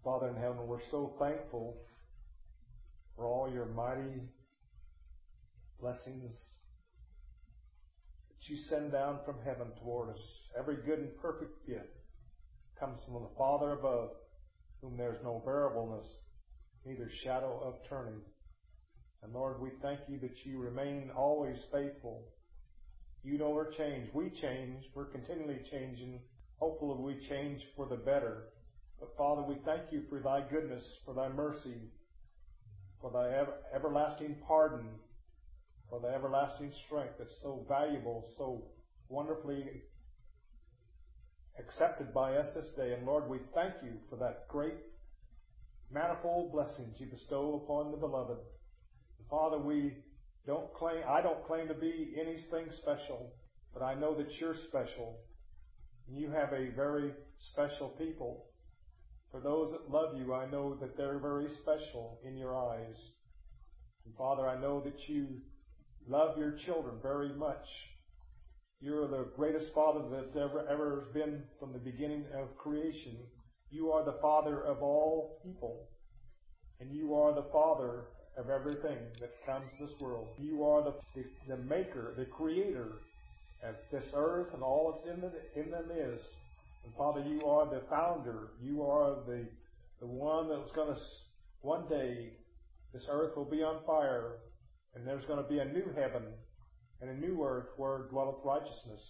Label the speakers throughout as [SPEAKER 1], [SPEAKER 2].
[SPEAKER 1] Father in heaven, we're so thankful for all your mighty blessings that you send down from heaven toward us. Every good and perfect gift comes from the Father above, whom there's no variableness, neither shadow of turning. And Lord, we thank you that you remain always faithful. You never change. We change. We're continually changing. Hopefully we change for the better. But Father, we thank you for thy goodness, for thy mercy, for thy everlasting pardon, for thy everlasting strength that's so valuable, so wonderfully accepted by us this day. And Lord, we thank you for that great manifold blessings you bestow upon the beloved. And Father, I don't claim to be anything special, but I know that you're special. And you have a very special people. For those that love you, I know that they're very special in your eyes. And Father, I know that you love your children very much. You're the greatest Father that's ever been from the beginning of creation. You are the Father of all people. And you are the Father of everything that comes to this world. You are the maker, the creator of this earth and all that's in them is. And Father, you are the founder. You are the one that's going to, one day, this earth will be on fire, and there's going to be a new heaven and a new earth where dwelleth righteousness.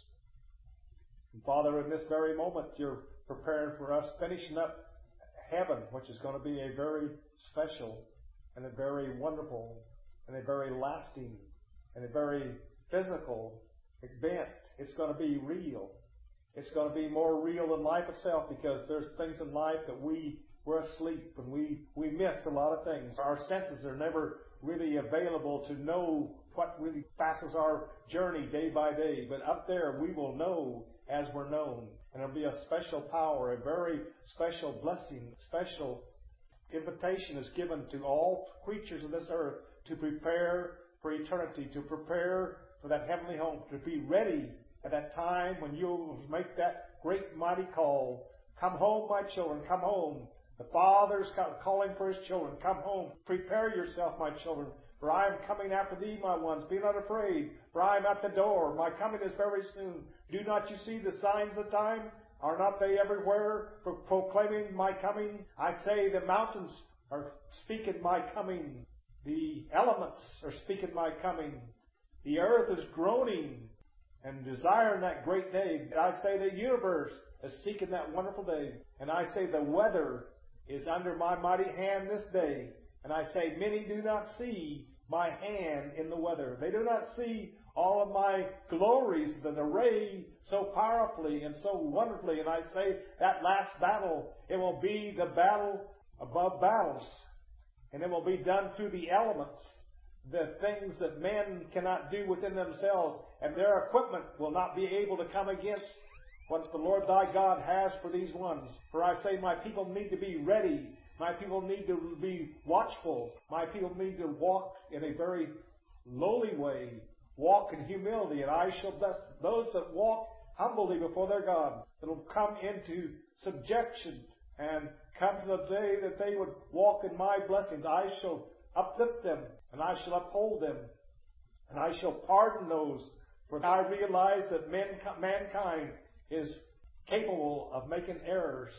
[SPEAKER 1] And Father, in this very moment, you're preparing for us, finishing up heaven, which is going to be a very special and a very wonderful and a very lasting and a very physical event. It's going to be real. It's going to be more real than life itself, because there's things in life that we're asleep and we miss a lot of things. Our senses are never really available to know what really passes our journey day by day. But up there we will know as we're known. And there'll be a special power, a very special blessing, special invitation is given to all creatures of this earth to prepare for eternity, to prepare for that heavenly home, to be ready at that time when you'll make that great mighty call. Come home, my children, come home. The Father's calling for His children. Come home. Prepare yourself, my children, for I am coming after thee, my ones. Be not afraid, for I am at the door. My coming is very soon. Do not you see the signs of time? Are not they everywhere proclaiming my coming? I say the mountains are speaking my coming. The elements are speaking my coming. The earth is groaning and desiring that great day. I say the universe is seeking that wonderful day. And I say the weather is under my mighty hand this day. And I say many do not see my hand in the weather. They do not see all of my glories that array so powerfully and so wonderfully. And I say that last battle, it will be the battle above battles. And it will be done through the elements. The things that men cannot do within themselves, and their equipment will not be able to come against what the Lord thy God has for these ones. For I say my people need to be ready. My people need to be watchful. My people need to walk in a very lowly way. Walk in humility, and I shall bless those that walk humbly before their God, that will come into subjection and come to the day that they would walk in my blessings. I shall uplift them, and I shall uphold them, and I shall pardon those. For I realize that mankind is capable of making errors,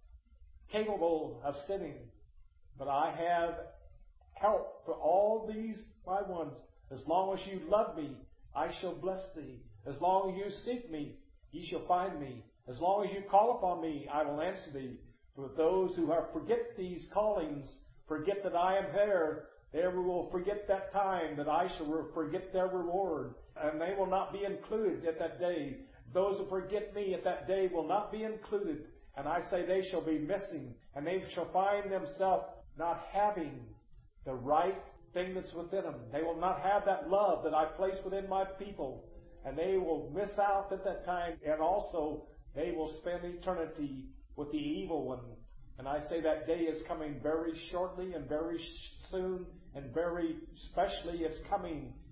[SPEAKER 1] capable of sinning. But I have help for all these my ones. As long as you love me, I shall bless thee. As long as you seek me, ye shall find me. As long as you call upon me, I will answer thee. For those who forget these callings, forget that I am there, they will forget that time, that I shall forget their reward. And they will not be included at that day. Those who forget me at that day will not be included. And I say they shall be missing. And they shall find themselves not having the right thing that's within them. They will not have that love that I place within my people. And they will miss out at that time. And also, they will spend eternity with the evil one. And I say that day is coming very shortly and very soon, and very specially it's coming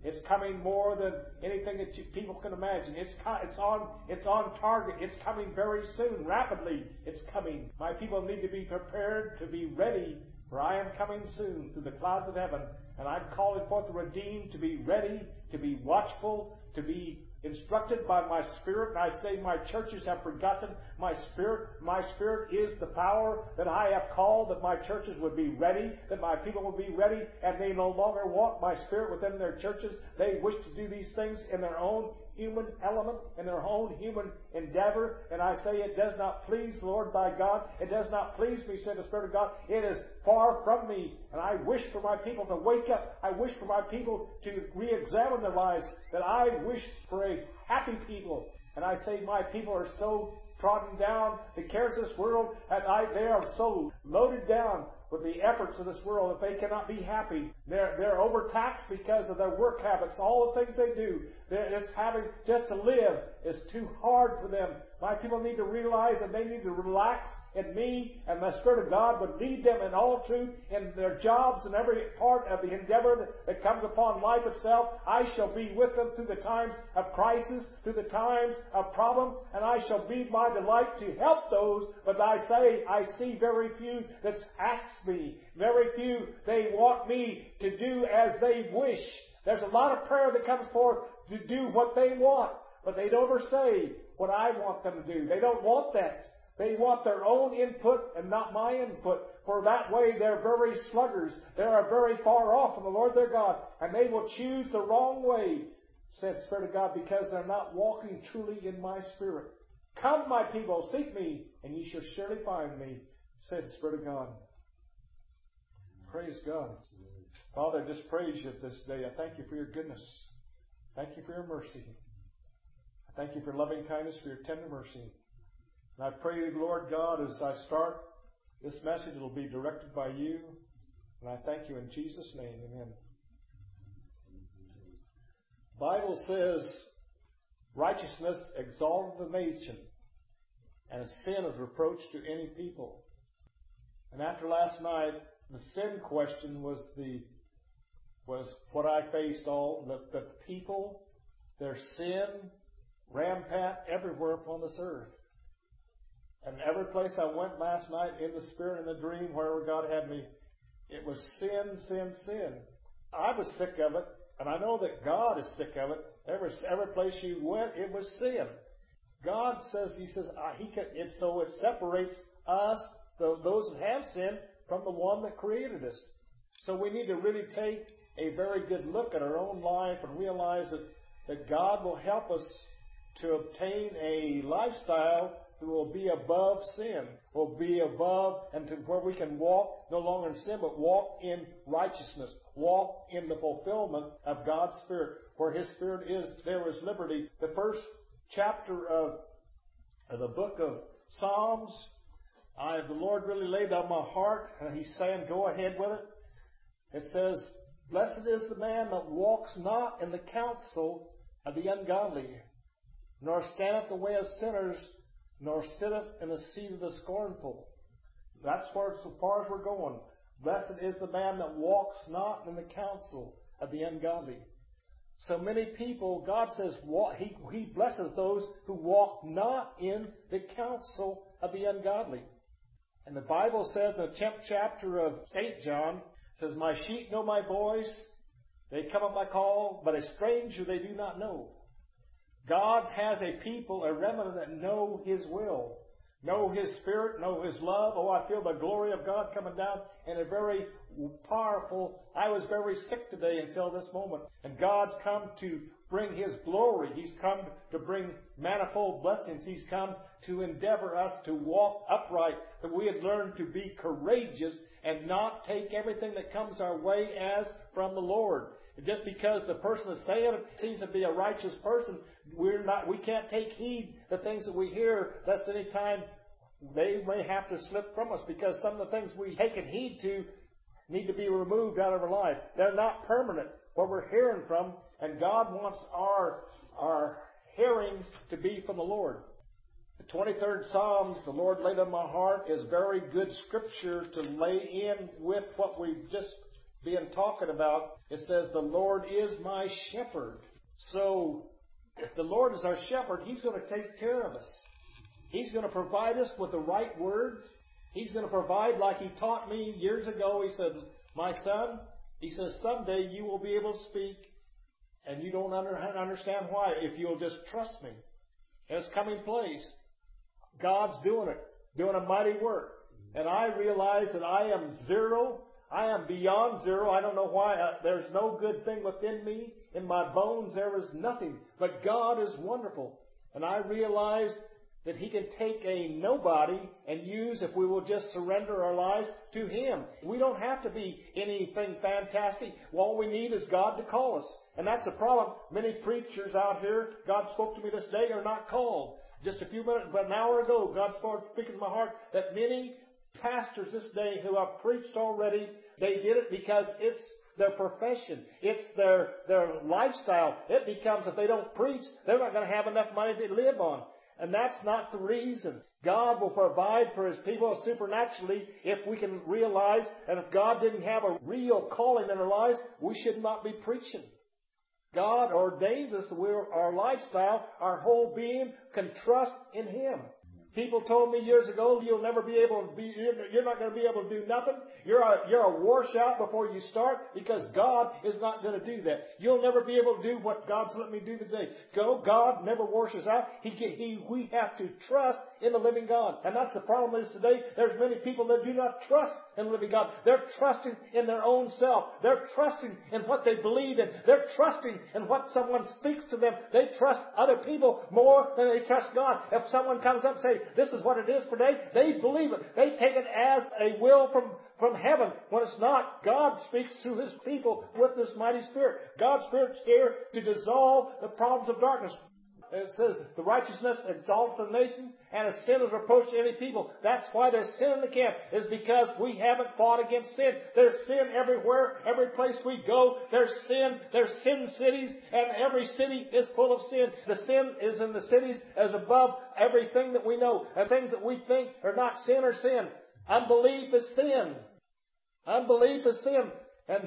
[SPEAKER 1] It's coming more than anything that people can imagine. It's on target. It's coming very soon, rapidly. It's coming. My people need to be prepared, to be ready, for I am coming soon through the clouds of heaven. And I'm calling forth the redeemed to be ready, to be watchful, to be instructed by my Spirit. And I say my churches have forgotten my Spirit. My Spirit is the power that I have called, that my churches would be ready, that my people would be ready, and they no longer want my Spirit within their churches. They wish to do these things in their own human element, in their own human endeavor. And I say it does not please the Lord thy God. It does not please me, said the Spirit of God. It is far from me. And I wish for my people to wake up. I wish for my people to re-examine their lives. That I wish for a happy people. And I say my people are so trodden down the cares of this world, and they are so loaded down with the efforts of this world that they cannot be happy. They're overtaxed because of their work habits, all the things they do. Just to live is too hard for them. My people need to realize that they need to relax in me, and the Spirit of God would lead them in all truth in their jobs and every part of the endeavor that comes upon life itself. I shall be with them through the times of crisis, through the times of problems, and I shall be my delight to help those. But I see very few that ask me. Very few, they want me to do as they wish. There's a lot of prayer that comes forth to do what they want, but they don't ever say what I want them to do. They don't want that. They want their own input and not my input. For that way they're very sluggards. They are very far off from the Lord their God. And they will choose the wrong way, said the Spirit of God, because they're not walking truly in my Spirit. Come, my people, seek me, and ye shall surely find me, said the Spirit of God. Praise God. Father, I just praise you this day. I thank you for your goodness. Thank you for your mercy. I thank you for loving kindness, for your tender mercy. And I pray, Lord God, as I start this message, it will be directed by you. And I thank you in Jesus' name. Amen. The Bible says, righteousness exalteth the nation, and sin is reproach to any people. And after last night, the sin question was what I faced the people, their sin, rampant everywhere upon this earth. And every place I went last night in the Spirit, in the dream, wherever God had me, it was sin, sin, sin. I was sick of it, and I know that God is sick of it. Every place you went, it was sin. God says, so it separates us, those that have sinned, from the one that created us. So we need to really take a very good look at our own life and realize that God will help us to obtain a lifestyle that will be above sin, will be above, and to where we can walk no longer in sin, but walk in righteousness, walk in the fulfillment of God's Spirit. Where His Spirit is, there is liberty. The first chapter of the book of Psalms, the Lord really laid on my heart, and He's saying, go ahead with it. It says, blessed is the man that walks not in the counsel of the ungodly, nor standeth the way of sinners, nor sitteth in the seat of the scornful. That's where, so far as we're going. Blessed is the man that walks not in the counsel of the ungodly. So many people, God says, He blesses those who walk not in the counsel of the ungodly. And the Bible says in the 10th chapter of St. John, says, my sheep know my voice, they come at my call, but a stranger they do not know. God has a people, a remnant that know His will, know His Spirit, know His love. Oh, I feel the glory of God coming down in a very powerful. I was very sick today until this moment. And God's come to bring His glory. He's come to bring manifold blessings. He's come to endeavor us to walk upright, that we had learned to be courageous and not take everything that comes our way as from the Lord. And just because the person is saying it seems to be a righteous person, we can't take heed the things that we hear, lest any time they may have to slip from us, because some of the things we take heed to need to be removed out of our life. They're not permanent, what we're hearing from, and God wants our hearing to be from the Lord. The 23rd Psalms, the Lord laid on my heart, is very good scripture to lay in with what we've just being talking about, it says, the Lord is my shepherd. So, if the Lord is our shepherd, He's going to take care of us. He's going to provide us with the right words. He's going to provide, like He taught me years ago. He said, my son, He says, someday you will be able to speak, and you don't understand why, if you'll just trust me. And it's coming place. God's doing it, doing a mighty work. And I realize that I am zero. I am beyond zero. I don't know why. There's no good thing within me. In my bones there is nothing. But God is wonderful. And I realize that He can take a nobody and use, if we will just surrender our lives to Him. We don't have to be anything fantastic. All we need is God to call us. And that's the problem. Many preachers out here, God spoke to me this day, are not called. Just a few minutes, about an hour ago, God started speaking to my heart that many pastors this day who have preached already, they did it because it's their profession. It's their lifestyle. It becomes, if they don't preach, they're not going to have enough money to live on. And that's not the reason. God will provide for His people supernaturally if we can realize, and if God didn't have a real calling in our lives, we should not be preaching. God ordains us, our lifestyle, our whole being can trust in Him. People told me years ago, you're not going to be able to do nothing. You're a washout before you start because God is not going to do that. You'll never be able to do what God's let me do today. God never washes out. We have to trust in the living God. And that's the problem is today, there's many people that do not trust in the living God. They're trusting in their own self. They're trusting in what they believe in. They're trusting in what someone speaks to them. They trust other people more than they trust God. If someone comes up and says, this is what it is today, they believe it. They take it as a will from heaven. When it's not, God speaks through His people with this mighty Spirit. God's Spirit's here to dissolve the problems of darkness. It says, the righteousness exalts the nation, and a sin is reproach to any people. That's why there's sin in the camp, is because we haven't fought against sin. There's sin everywhere, every place we go. There's sin cities, and every city is full of sin. The sin is in the cities as above everything that we know. And things that we think are not sin are sin. Unbelief is sin. Unbelief is sin. And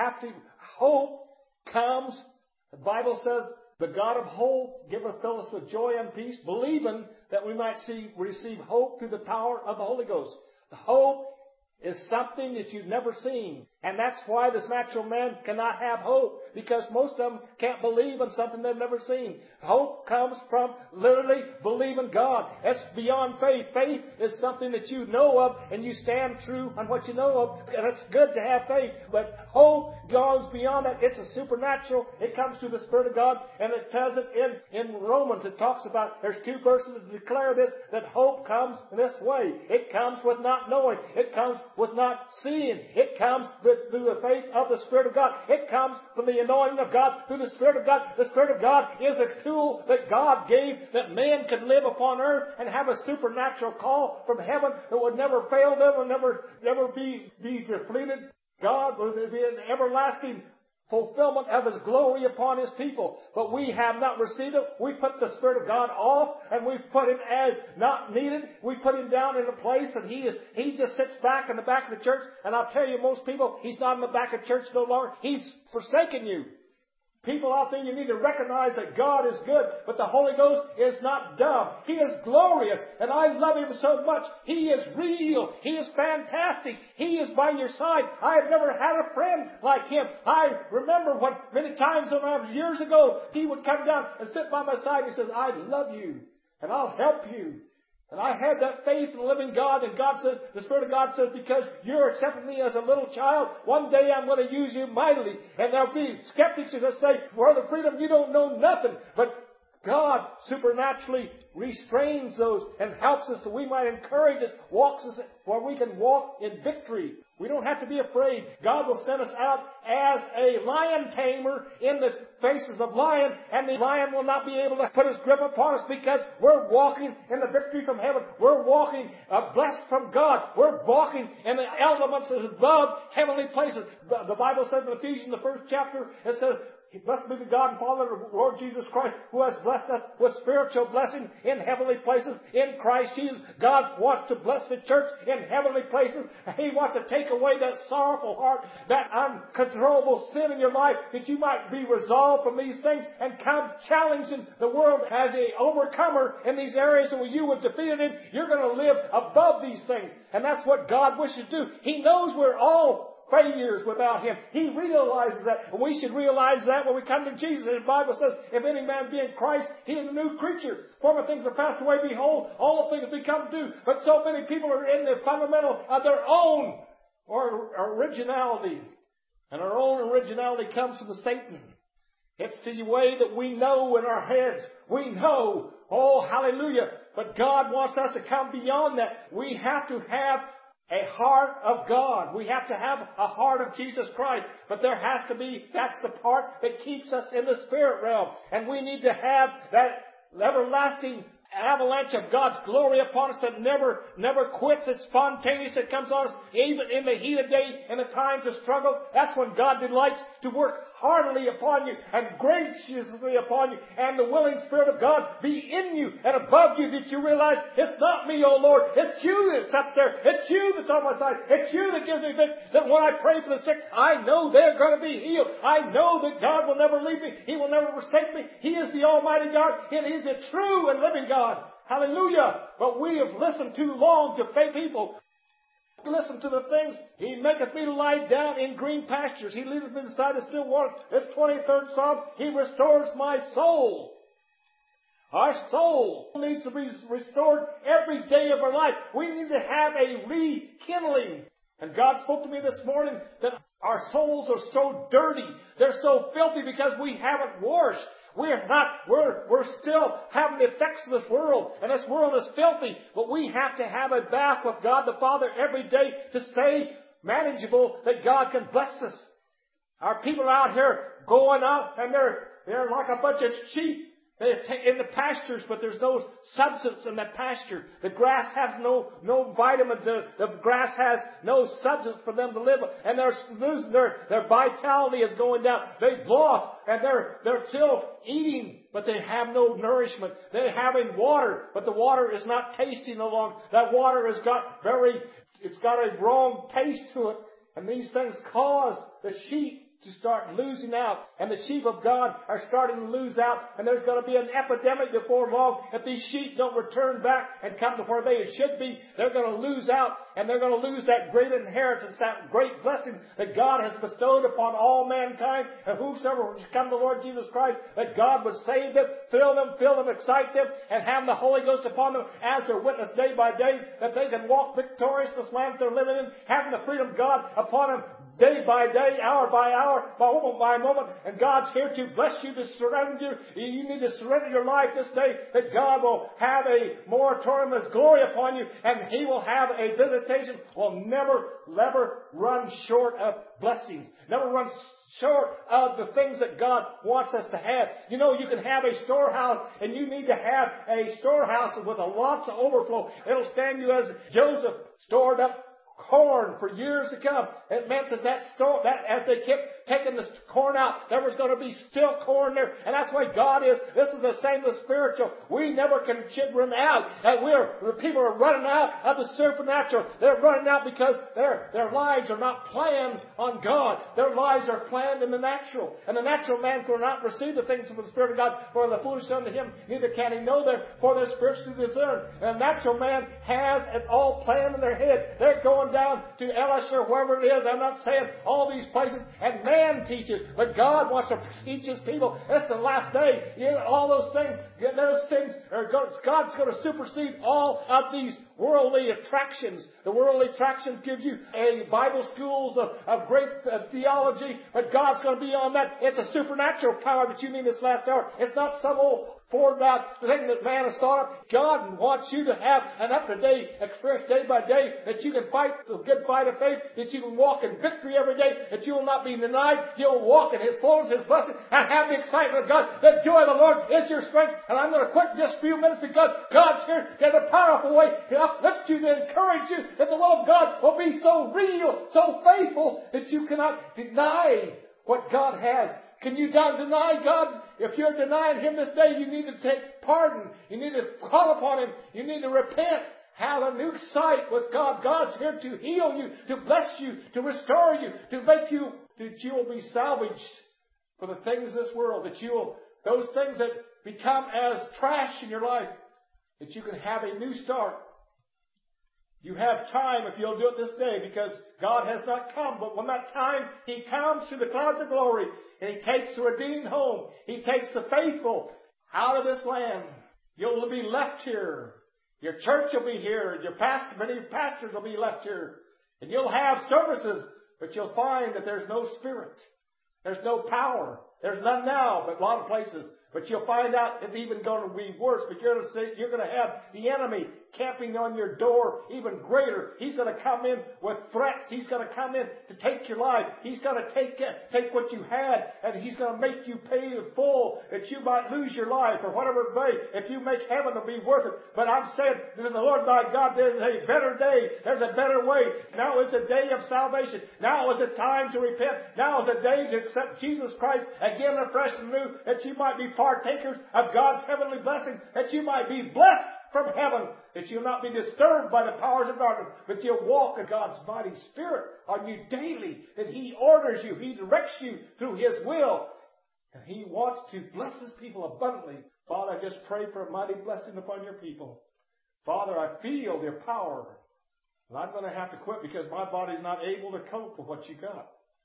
[SPEAKER 1] hope comes, the Bible says, the God of hope giveth us with joy and peace, believing that we might receive hope through the power of the Holy Ghost. The hope is something that you've never seen. And that's why this natural man cannot have hope, because most of them can't believe in something they've never seen. Hope comes from literally believing God. That's beyond faith. Faith is something that you know of and you stand true on what you know of. And it's good to have faith. But hope goes beyond that. It's a supernatural. It comes through the Spirit of God. And it tells it in Romans. It talks about, there's two verses that declare this, that hope comes in this way. It comes with not knowing. It comes with not seeing. It comes through the faith of the Spirit of God. It comes from the anointing of God through the Spirit of God. The Spirit of God is a tool that God gave that man could live upon earth and have a supernatural call from heaven that would never fail them and never be depleted. God will be an everlasting fulfillment of His glory upon His people. But we have not received it. We put the Spirit of God off, and we've put Him as not needed. We put Him down in a place that He just sits back in the back of the church. And I'll tell you, most people, He's not in the back of church no longer. He's forsaken you. People out there, you need to recognize that God is good, but the Holy Ghost is not dumb. He is glorious, and I love Him so much. He is real. He is fantastic. He is by your side. I have never had a friend like Him. I remember many times when I was years ago, He would come down and sit by my side. He says, I love you, and I'll help you. And I had that faith in the living God, and God said, the Spirit of God says, because you're accepting me as a little child, one day I'm going to use you mightily. And there'll be skeptics that say, for the freedom you don't know nothing. But God supernaturally restrains those and helps us so we might encourage us, walks us where we can walk in victory. We don't have to be afraid. God will send us out as a lion tamer in the faces of lion, and the lion will not be able to put his grip upon us because we're walking in the victory from heaven. We're walking blessed from God. We're walking in the elements above heavenly places. The Bible says in Ephesians, the first chapter, it says, Blessed be the God and Father of the Lord Jesus Christ, who has blessed us with spiritual blessing in heavenly places in Christ Jesus. God wants to bless the church in heavenly places. He wants to take away that sorrowful heart, that uncontrollable sin in your life, that you might be resolved from these things and come challenging the world as an overcomer in these areas where you were defeated in. You're going to live above these things. And that's what God wishes to do. He knows we're all failures without Him. He realizes that. And we should realize that when we come to Jesus. And the Bible says, if any man be in Christ, he is a new creature. Former things are passed away. Behold, all things become new. But so many people are in the fundamental of their own originality. And our own originality comes from Satan. It's the way that we know in our heads. We know. Oh, hallelujah. But God wants us to come beyond that. We have to have a heart of God. We have to have a heart of Jesus Christ. But there has to be, that's the part that keeps us in the spirit realm. And we need to have that everlasting avalanche of God's glory upon us that never quits. It's spontaneous. It comes on us even in the heat of day and the times of struggle. That's when God delights to work heartily upon you and graciously upon you, and the willing Spirit of God be in you and above you, that you realize it's not me, oh Lord. It's you that's up there. It's you that's on my side. It's you that gives me victory. That when I pray for the sick, I know they're going to be healed. I know that God will never leave me. He will never forsake me. He is the Almighty God, and He is a true and living God. Hallelujah. But we have listened too long to fake people. Listen to the things. He maketh me to lie down in green pastures. He leadeth me beside the still water. It's 23rd Psalm. He restores my soul. Our soul needs to be restored every day of our life. We need to have a rekindling. And God spoke to me this morning that our souls are so dirty. They're so filthy because we haven't washed. We're still having the effects of this world. And this world is filthy. But we have to have a bath with God the Father every day to stay manageable, that God can bless us. Our people are out here going out and they're like a bunch of sheep. They're in the pastures, but there's no substance in that pasture. The grass has no vitamins. The grass has no substance for them to live. And they're losing their vitality is going down. They've lost, and they're still eating, but they have no nourishment. They're having water, but the water is not tasty no longer. That water has got it's got a wrong taste to it. And these things cause the sheep to start losing out. And the sheep of God are starting to lose out. And there's going to be an epidemic before long. If these sheep don't return back and come to where they should be, they're going to lose out. And they're going to lose that great inheritance, that great blessing that God has bestowed upon all mankind. And whosoever would come to the Lord Jesus Christ, that God would save them, fill them, excite them, and have the Holy Ghost upon them as their witness day by day, that they can walk victorious this land they're living in, having the freedom of God upon them day by day, hour by hour, moment by moment. And God's here to bless you, to surrender you. You need to surrender your life this day, that God will have a moratorium of His glory upon you, and He will have a visitation. Will never run short of blessings. Never run short of the things that God wants us to have. You know, you can have a storehouse, and you need to have a storehouse with a lots of overflow. It'll stand you as Joseph stored up corn for years to come. It meant that as they kept taking the corn out, there was going to be still corn there. And that's why God is. This is the same with spiritual. We never should run out. And the people are running out of the supernatural. They're running out because their lives are not planned on God. Their lives are planned in the natural. And the natural man cannot receive the things of the Spirit of God, for the foolish unto him, neither can he know them, for they're spiritually discerned. And the natural man has it all planned in their head. They're going down to Ellis or wherever it is. I'm not saying all these places. And man teaches, but God wants to teach His people. It's the last day. All those things God's going to supersede all of these worldly attractions. The worldly attractions gives you a Bible schools of great theology, but God's going to be on that. It's a supernatural power that you need this last hour. It's not some old forward out thing that man has thought of. God wants you to have an up-to-date experience day by day, that you can fight the good fight of faith, that you can walk in victory every day, that you will not be denied. You'll walk in His fullness, His blessing, and have the excitement of God. The joy of the Lord is your strength. And I'm going to quit just a few minutes because God's here in a powerful way to uplift you, to encourage you, that the will of God will be so real, so faithful, that you cannot deny what God has
[SPEAKER 2] Can you not deny God? If you're denying Him this day, you need to take pardon. You need to call upon Him. You need to repent. Have a new sight with God. God's here to heal you, to bless you, to restore you, to make you, that you will be salvaged for the things of this world, that you will, those things that become as trash in your life, that you can have a new start. You have time if you'll do it this day, because God has not come. But when that time, He comes through the clouds of glory, and He takes the redeemed home. He takes the faithful out of this land. You'll be left here. Your church will be here. Many pastors will be left here. And you'll have services, but you'll find that there's no Spirit. There's no power. There's none now, but a lot of places. But you'll find out it's even going to be worse. But you're going to have the enemy camping on your door even greater. He's going to come in with threats. He's going to come in to take your life. He's going to take what you had, and he's going to make you pay in full, that you might lose your life or whatever it may. If you make heaven, it'll be worth it. But I'm saying to the Lord thy God, there's a better day. There's a better way. Now is a day of salvation. Now is a time to repent. Now is a day to accept Jesus Christ again afresh and new, that you might be partakers of God's heavenly blessing, that you might be blessed from heaven, that you'll not be disturbed by the powers of darkness, but you'll walk in God's mighty Spirit on you daily, that He orders you, He directs you through His will, and He wants to bless His people abundantly. Father, I just pray for a mighty blessing upon your people. Father, I feel your power, and I'm going to have to quit because my body's not able to cope with what you got.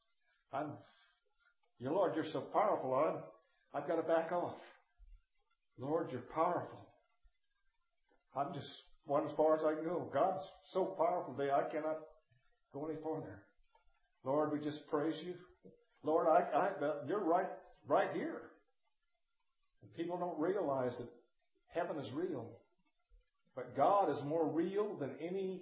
[SPEAKER 2] Lord, you're so powerful, I've got to back off. Lord, you're powerful. I'm just one as far as I can go. God's so powerful today, I cannot go any farther. Lord, we just praise you. Lord, you're right here. And people don't realize that heaven is real. But God is more real than any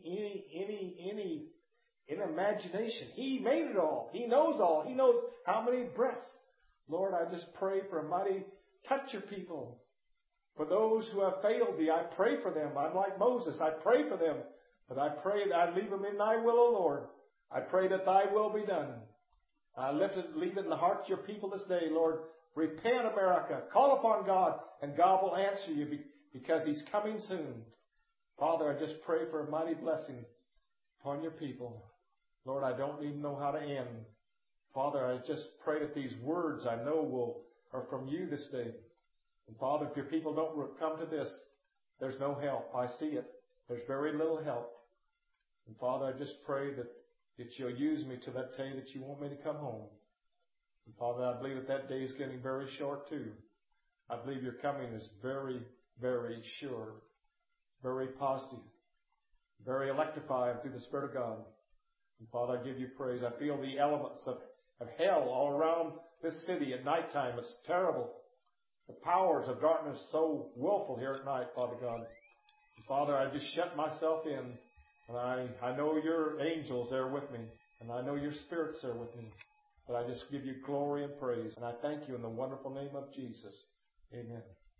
[SPEAKER 2] imagination. He made it all. He knows all. He knows how many breaths. Lord, I just pray for a mighty touch your people. For those who have failed thee, I pray for them. I'm like Moses. I pray for them. But I pray that I leave them in thy will, O Lord. I pray that thy will be done. I leave it in the hearts of your people this day, Lord. Repent, America. Call upon God, and God will answer you because He's coming soon. Father, I just pray for a mighty blessing upon your people. Lord, I don't even know how to end. Father, I just pray that these words I know are from you this day. And Father, if your people don't come to this, there's no help. I see it. There's very little help. And Father, I just pray that you'll use me to that day that you want me to come home. And Father, I believe that day is getting very short too. I believe your coming is very, very sure, very positive, very electrifying through the Spirit of God. And Father, I give you praise. I feel the elements of hell all around this city at nighttime. It's terrible. The powers of darkness so willful here at night, Father God. And Father, I just shut myself in, and I know your angels there with me, and I know your spirits there with me. But I just give you glory and praise, and I thank you in the wonderful name of Jesus. Amen.